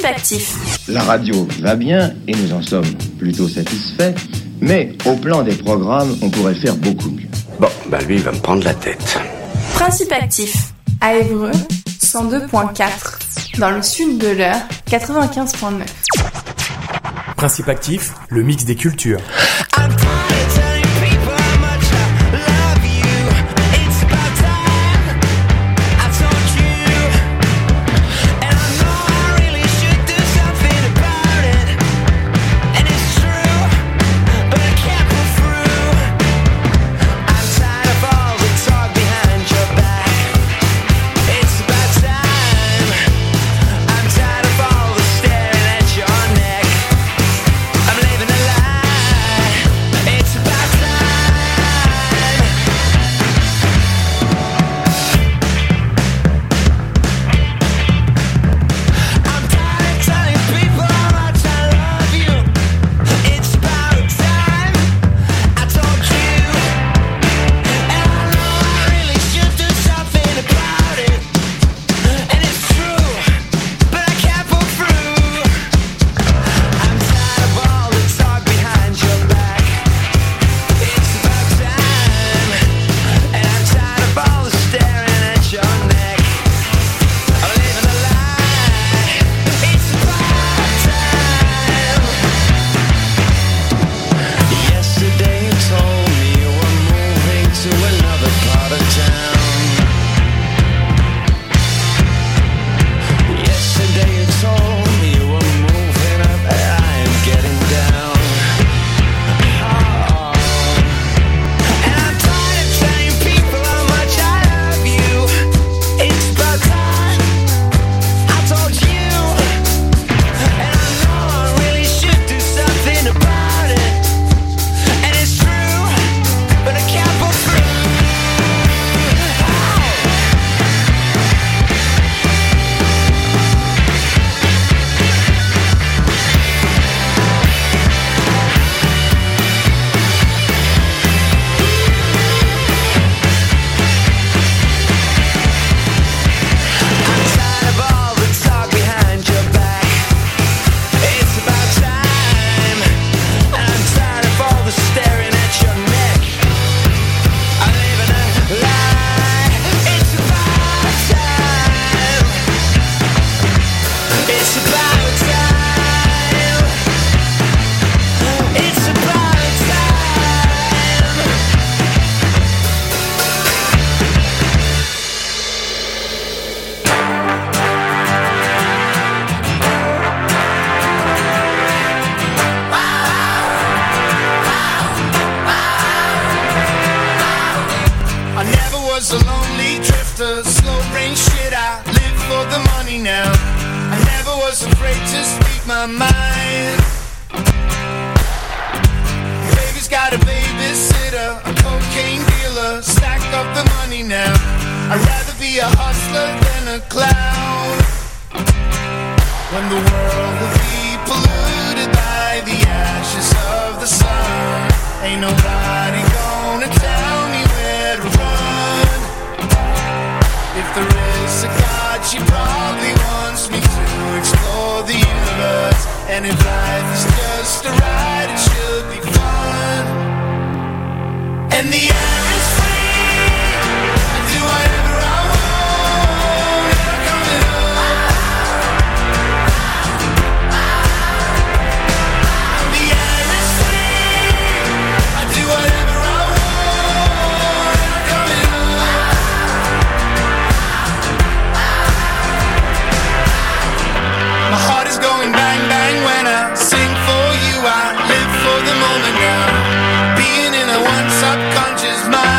Principe actif. La radio va bien et nous en sommes plutôt satisfaits, mais au plan des programmes, on pourrait faire beaucoup mieux. Bon, lui, il va me prendre la tête. Principe actif. À Évreux, 102.4. Dans le sud de l'Eure, 95.9. Principe actif, le mix des cultures. Being in a one subconscious mind.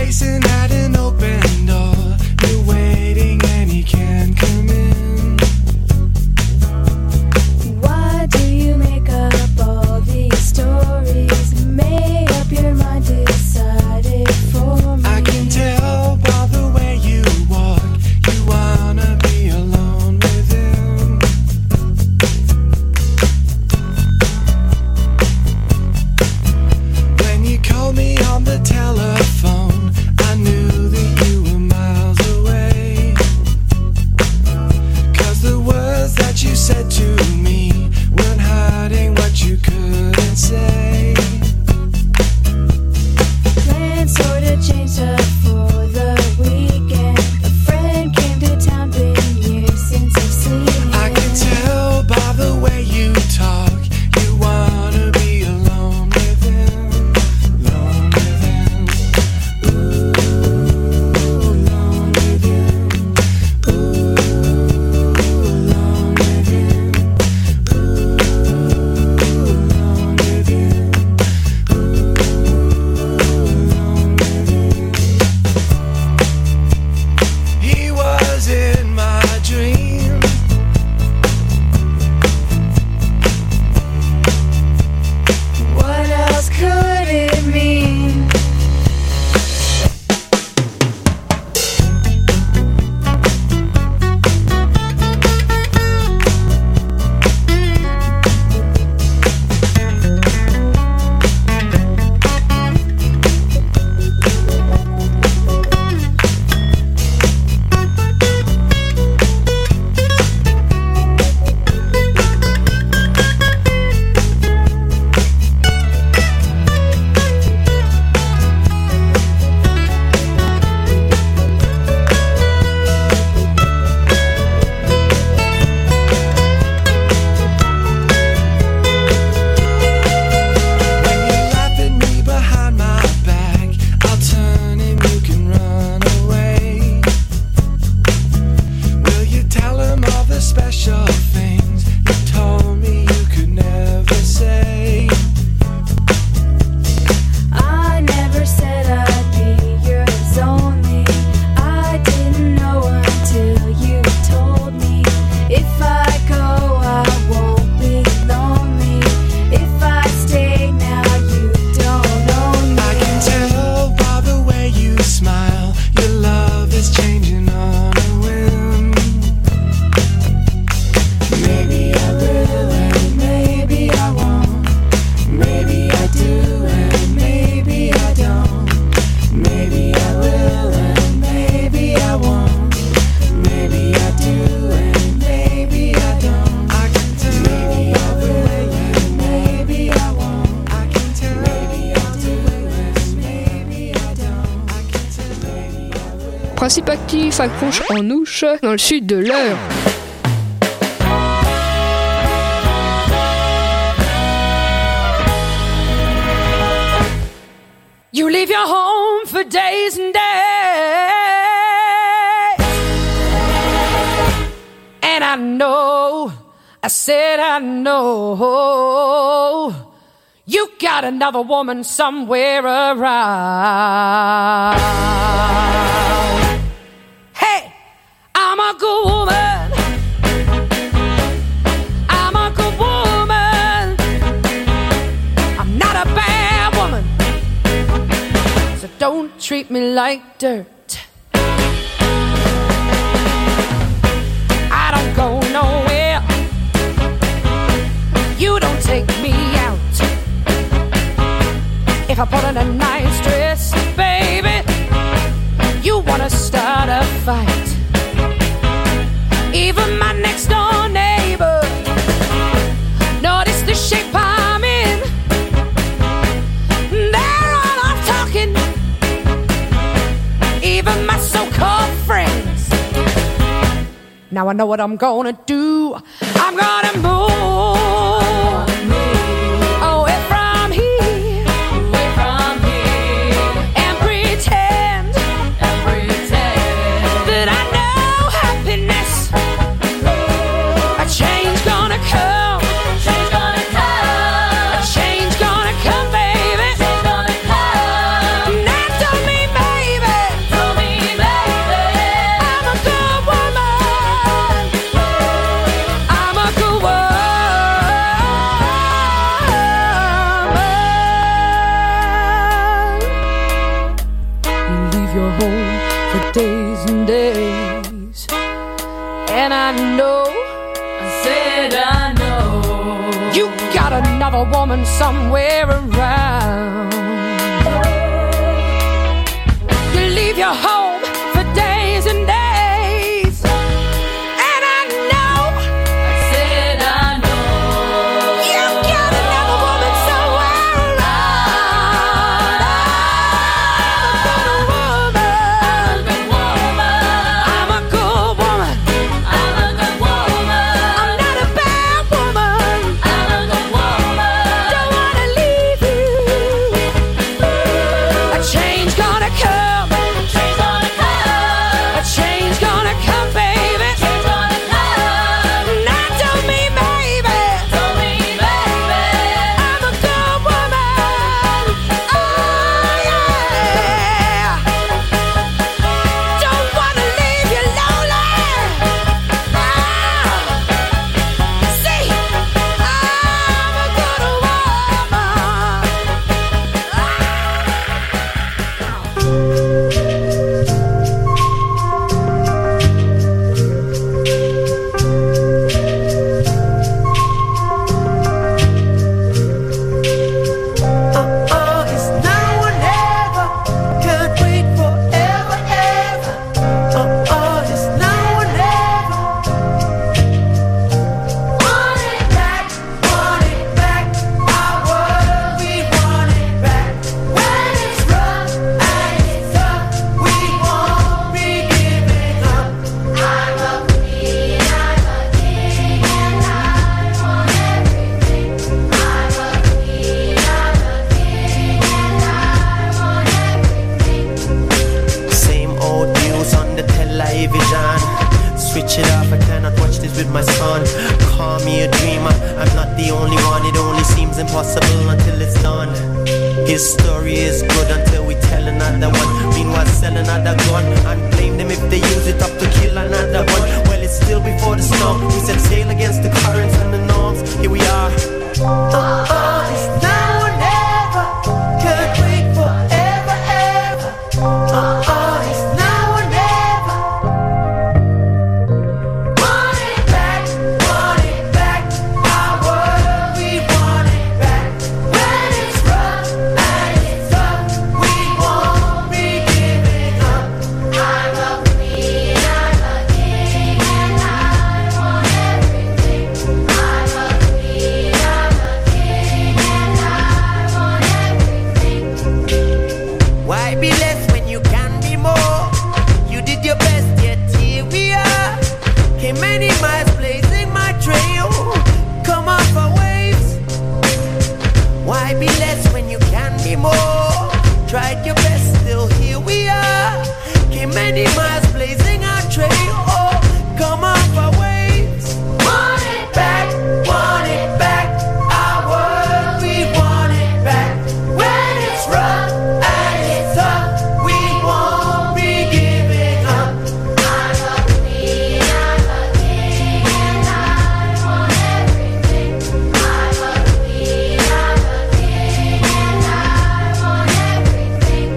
chasing at an open door. You're waiting and he can't come in. Why do you make up all these stories? Made up your mind, decided for me. I can tell by the way you walk, you wanna be alone with him. When you called me on the telephone, I knew that you were miles away. 'Cause the words that you said to me weren't hiding what you couldn't say. Plans sorta changed up for the weekend. A friend came to town, been years since I've seen him. I can tell by the way you talk, you wanna be alone with him. Alone with him. Ooh, alone with him. Ooh, alone with him. Ooh, alone with him. Ooh, alone with him. He was in my dream. What else could it mean? When you laugh at me behind my back, I'll turn and you can run away. Will you tell him all the special things you told me you could never say? I never said I'd be yours only. I didn't know until you told me. If I go, I won't be lonely. If I stay now, you don't know me. I can tell by the way you smile, your love is changing on a whim. Maybe I will and maybe I won't. Maybe I do and maybe I don't. Maybe I will and maybe I won't. Maybe I do and maybe I don't. I can tell. Maybe I will and maybe I won't. I can tell. Maybe I do and maybe I don't. I can tell. Maybe I will. Principe actif accroche en ouche dans le sud de l'Eure. You leave your home for days and days, and I know, I said I know, you got another woman somewhere around. Hey, I'm a good woman, I'm a good woman, I'm not a bad woman, so don't treat me like dirt. I don't go nowhere, you don't take me out. If I put on a nice dress, baby, you wanna start a fight. Even my next door neighbor notice the shape I'm in. They're all off talking, even my so-called friends. Now I know what I'm gonna do. I'm gonna move away from here, and pretend that I know happiness. A change gonna come, a change gonna come, baby. And that don't mean, baby, your home for days and days. And I know, I said I know, you got another woman somewhere around. You leave your home for days and days. And I know, I said I know, you got another woman somewhere around. I'm a good woman. I'm a good woman. I'm a good woman. I'm not a bad woman. I'm a good woman. Don't wanna leave you. A change gonna come. A change gonna come, baby. Not to me, baby. I'm a good woman. Oh yeah. Don't wanna leave you lonely. See, I'm a good It's now or never. Can't wait forever, ever. It's now or never. Want it back, our world, we want it back. When it's rough and it's tough, we won't be giving up. I'm a queen, I'm a king, and I want everything. I'm a queen, I'm a king, and I want everything. Same old news on the television. Switch it off, I cannot watch this with my son. Call me a dreamer, I'm not the only one. It only seems impossible until it's done. His story is good until we tell another one. Meanwhile, sell another gun and blame them if they use it up to kill another one. Well, it's still before the storm. We set sail against the currents and the norms. Here we are. It's now or never. Can't wait forever, ever. It's now or never. Want it back, our world, we want it back. When it's rough and it's tough, we won't be giving up. I'm a queen, I'm a king, and I want everything. I'm a queen, I'm a king, and I want everything. Why be less when you can be more? You did your best, yet here we are. Came many miles blazing my trail. Come off our waves. Why be less when you can be more? Tried your best, still here we are. Came many miles blazing our trail. Oh, come off our waves. Want it back, our world, we want it back. When it's rough and it's tough, we won't be giving up. I'm a queen, I'm a king, and I want everything. I'm a queen, I'm a king, and I want everything.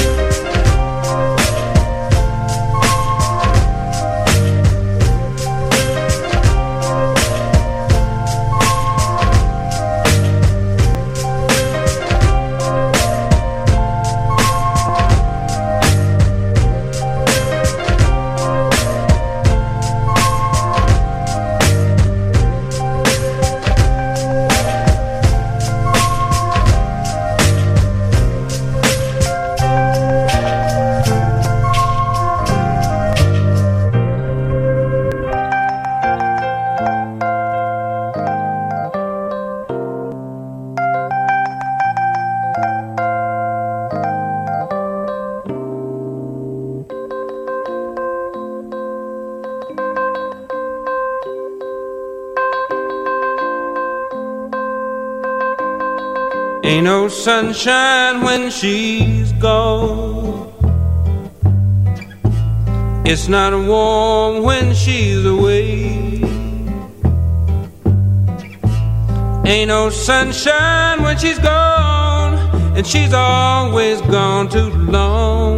Ain't no sunshine when she's gone. It's not warm when she's away. Ain't no sunshine when she's gone, and she's always gone too long.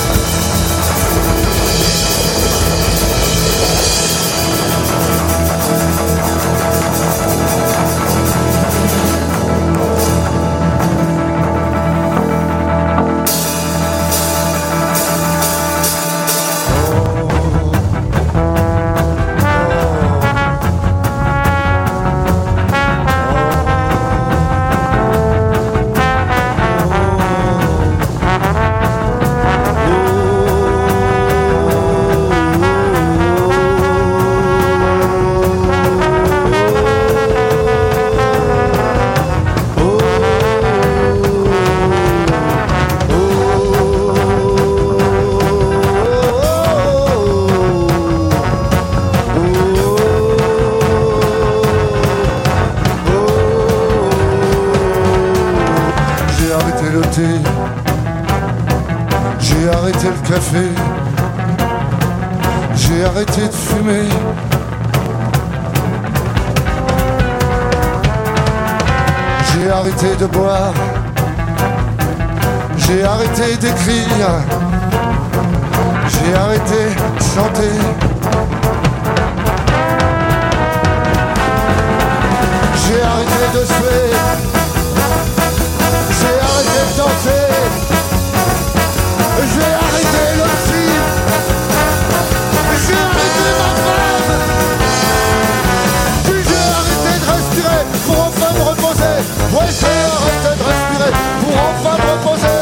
le thé, j'ai arrêté le café, j'ai arrêté de fumer. J'ai arrêté de boire, j'ai arrêté d'écrire, j'ai arrêté de chanter. J'ai arrêté de suer, j'ai arrêté de danser, j'ai arrêté le psy, j'ai arrêté ma femme, puis j'ai arrêté de respirer pour enfin me reposer. Ouais, j'ai arrêté de respirer pour enfin me reposer.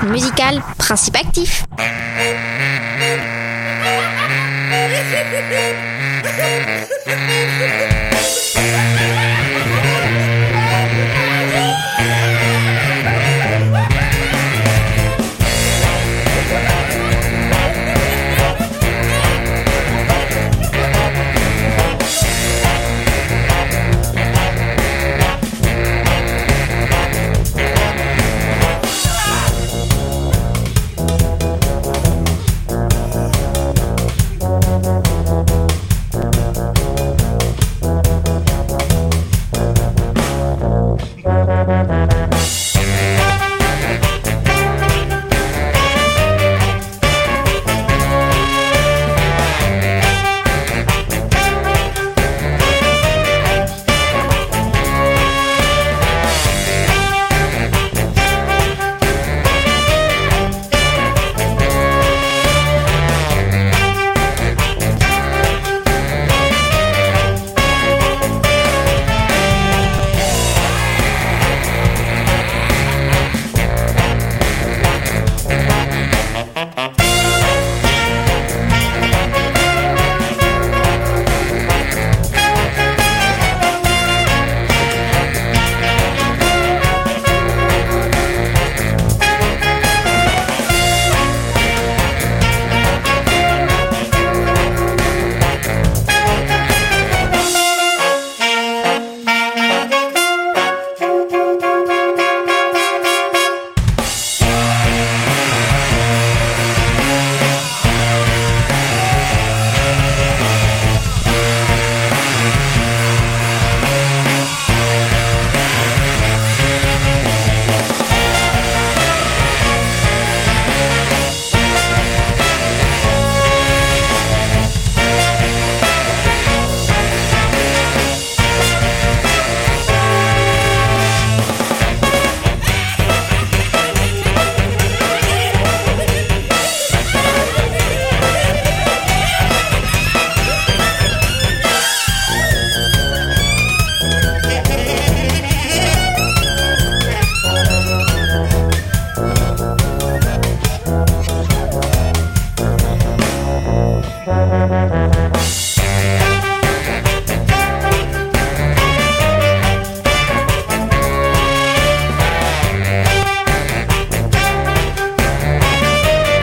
rythme musical Principe Actif.